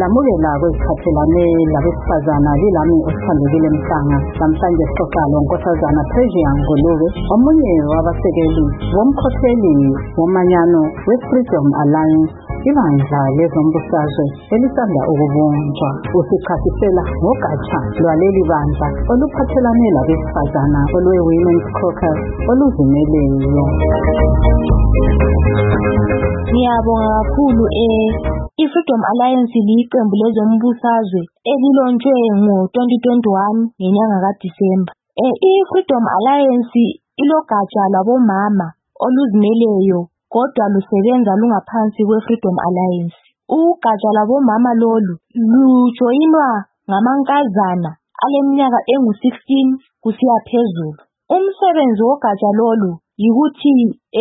Siyalamukela kwezikhathelane labesifazana lilami osithandekile Mhlanga. Namhlanje sixoxa loNkosazana Pressure Ngulube, omunye wabasekeli womkhokheli womanyano we-Freedom Alliance, ibandla lezombusazwe elisanda ukubunjwa. Usichasisela ngogatsha lwaleli bandla oluphathelane labesifazana olwe-Women's Caucus oluzimeleyo. Ngiyabonga kakhulu i-Freedom Alliance liqembu lezombusazwe elilontshwe ngo-2021 ngenyanga kaDisemba. I-Freedom Alliance ilogatsha lwabomama oluzimeleyo kodwa lusebenza lungaphansi kwe-Freedom Alliance. Ugatsha lwabomama lolu lujoyinwa ngamankazana aleminyaka engu-16 kusiya phezulu. Umsebenzi wogatsha lolu yikuthi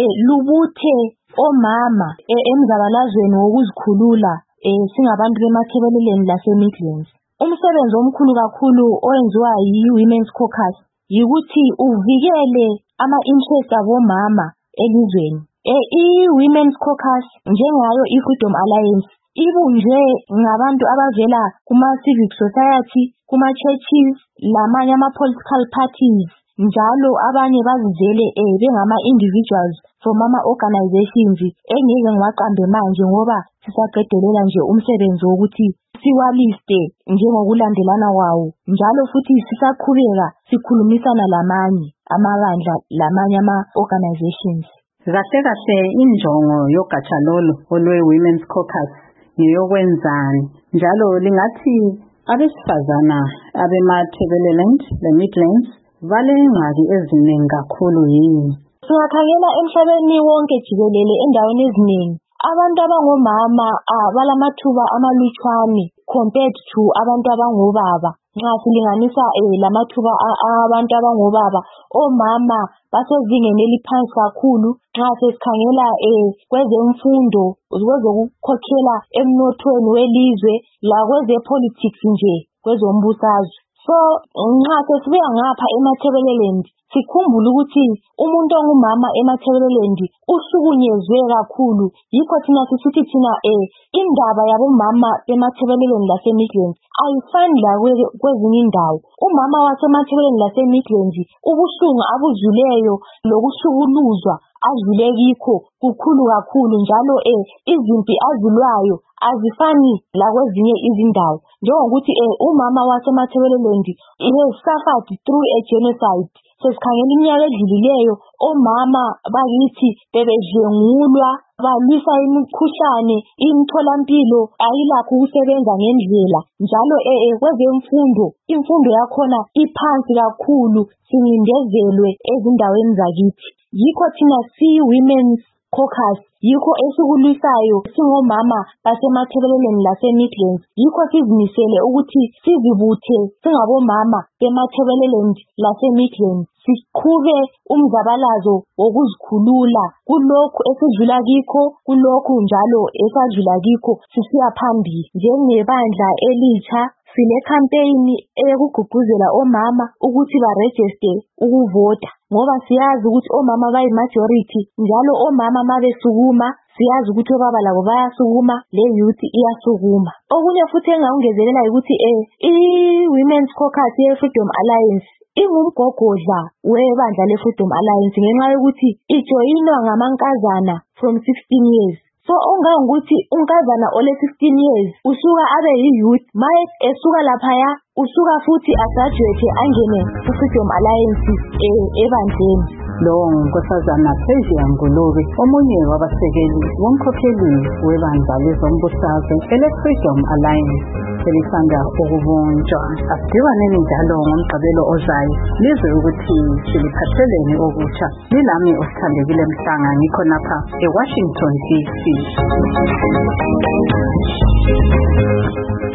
lubuthe omama emzabalazweni wokuzikhulula singabantu bemathebeleleni laseMidlands. Umsebenzi omkhulu kakhulu owenziwa yi-Women's Caucus yikuthi uvikele ama-interest abomama elizweni. I-Women's Caucus njengayo i-Freedom Alliance ibunjwe ngabantu abavela kuma-civic society, kuma-churches lamanye ama-political parties, njalo abanye bazizele bengama-individuals from ama-organizations engeke ngiwaqambe manje ngoba sisaqedelela nje umsebenzi wokuthi siwaliste njengokulandelana kwawo, njalo futhi sisaqhubeka sikhulumisana lamanye amabandla lamanye ama-organizations. Kahle kahle injongo yogatsha lolu olwe-Women's Caucus ngeyokwenzani, njalo lingathi abesifazana abema-Thebeleland le-Midlands balengxaki eziningi kakhulu yini? Singakhangela emhlabeni wonke jikelele endaweni eziningi, abantu abangomama balamathuba amalutshwane compared to abantu abangobaba. Nxa silinganisa lamathuba abantu abangobaba, omama basezingeni eliphansi kakhulu. Nxa sesikhangela kwezemfundo, kwezokukhokhela emnothweni welizwe, lakwezepolitics nje kwezombusazwe. So nxa sesibuya ngapha emathebelelendi, sikhumbule ukuthi umuntu ongumama emathebelelend uhlukunyezwe kakhulu. Yikho thina sisithi indaba yabomama emathebelelendi laseMidlands ayifani kwezinye indawo. Umama wasemathebelelendi laseMidlands ubuhlungu abudluleyo lokuhlukuluzwa adlule kikho kukhulu kakhulu, njalo izimpi azilwayo azifani lakwezinye izindawo. Njengokuthi umama wasemathebelelendi he suffered through a genocide. Sesikhangela iminyaka edlulileyo, omama bakithi bebedlengulwa, balwisa imikhuhlane, imitholampilo ayilakho ukusebenza ngendlela, njalo kwezemfundo imfundo yakhona iphansi kakhulu, sincindezelwe ezindaweni zakithi. Yikho thina si-Women's Caucus, yikho esikulwisayo singomama basemathebeleleni laseMidlands. Yikho sizimisele ukuthi sizibuthe singabomama bemathebeleleni laseMidlands, siqhube umzabalazo wokuzikhulula kulokhu esidlula kikho, kulokhu njalo esadlula kikho, sisiya phambili. Njengebandla elitsha sile campaign eyokugqugquzela omama ukuthi baregister ukuvota, ngoba siyazi ukuthi omama bayi-majority, njalo omama mabesukuma siyazi ukuthi obaba labo bayasukuma, le-youth iyasukuma. Okunye futhi engakungezelela ukuthi i-Women's Caucus ye-Freedom Alliance ingumgogodla webandla le-Freedom Alliance ngenxa yokuthi ijoyinwa ngamankazana from 16 years. So ongangukuthi unkazana ole 16 years usuka abe yi-youth, maye esuka laphaya usuka futhi agraduate angene ku-Freedom Alliance ebandleni. Lo Nkosazana Pressure Ngulube, omunye wabasekeli womkhokheli webandla lezombusazwe ele-Freedom Alliance elisanda ukubunjwa. Asidibaneni njalo ngomgqibelo ozayo lizwe ukuthi siliphatheleni okutsha. Lilami osithandekile Mhlanga, ngikhonapha eWashington DC.